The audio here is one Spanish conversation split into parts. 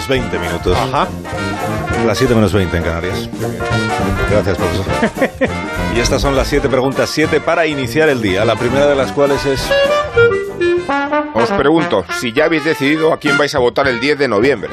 20 minutos. Ajá. Las 7 menos 20 en Canarias. Gracias, profesor. Y estas son las 7 preguntas, 7 para iniciar el día. La primera de las cuales es... Os pregunto, si ya habéis decidido a quién vais a votar el 10 de noviembre.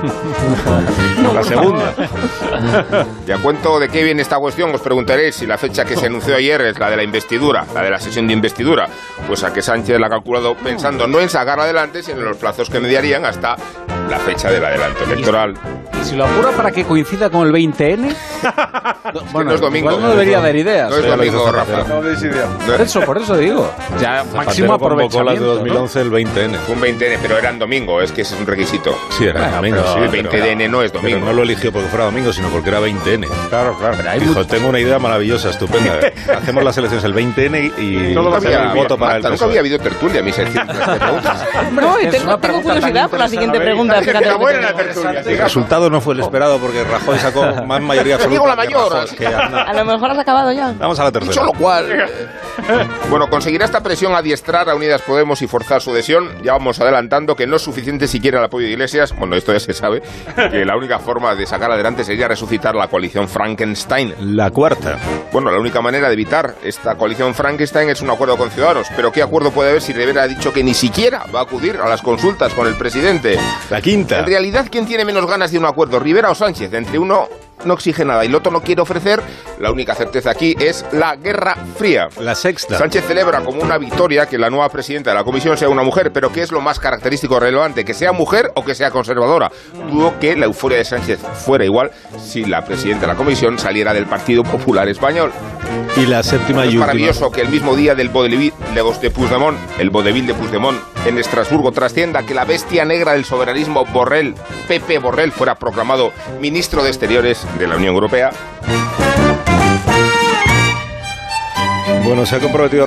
La segunda. Y a cuento de qué viene esta cuestión, os preguntaréis si la fecha que se anunció ayer es la de la investidura, la de la sesión de investidura, pues a que Sánchez la ha calculado pensando no en sacarla adelante, sino en los plazos que mediarían hasta la fecha del adelanto electoral. ¿Y si lo apura para que coincida con el 20N? Bueno, no es domingo. Igual no debería haber ideas. No es domingo, Rafa. Por eso digo. Ya máximo aprovechamiento. Las de 2011 el 20N. Fue un 20N, pero eran domingo, es que ese es un requisito. Sí, era domingo. Sí, el 20N no es domingo. Pero no lo eligió porque fuera domingo, sino porque era 20N. Claro. Dijo, tengo una idea maravillosa, estupenda. Hacemos las elecciones el 20N y Nunca hacemos el voto para el nunca PSOE. había habido tertulia, mi sección de preguntas. No, y tengo curiosidad por la siguiente pregunta. Fíjate. El resultado no fue el esperado porque Rajoy sacó más mayoría absoluta. Digo la mayor. Rajoy, que Aznar. A lo mejor has acabado ya. Vamos a la tercera. Dicho lo cual... Bueno, conseguirá esta presión adiestrar a Unidas Podemos y forzar su adhesión. Ya vamos adelantando que no es suficiente siquiera el apoyo de Iglesias. Bueno, esto ya se sabe, que la única forma de sacar adelante sería resucitar la coalición Frankenstein. La cuarta. Bueno, la única manera de evitar esta coalición Frankenstein es un acuerdo con Ciudadanos. Pero ¿qué acuerdo puede haber si Rivera ha dicho que ni siquiera va a acudir a las consultas con el presidente? La quinta. En realidad, ¿quién tiene menos ganas de un acuerdo, Rivera o Sánchez? Entre uno no exige nada y el otro no quiere ofrecer. La única certeza aquí es la Guerra Fría. La sexta. Sánchez celebra como una victoria que la nueva presidenta de la comisión sea una mujer, pero ¿qué es lo más característico o relevante? ¿Que sea mujer o que sea conservadora? Dudo que la euforia de Sánchez fuera igual si la presidenta de la comisión saliera del Partido Popular Español. Y la séptima y Es última. maravilloso que el mismo día del vodevil de Puigdemont, el vodevil de Puigdemont en Estrasburgo, trascienda que la bestia negra del soberanismo Borrell, Pepe Borrell, fuera proclamado ministro de Exteriores de la Unión Europea. Bueno, se ha comprometido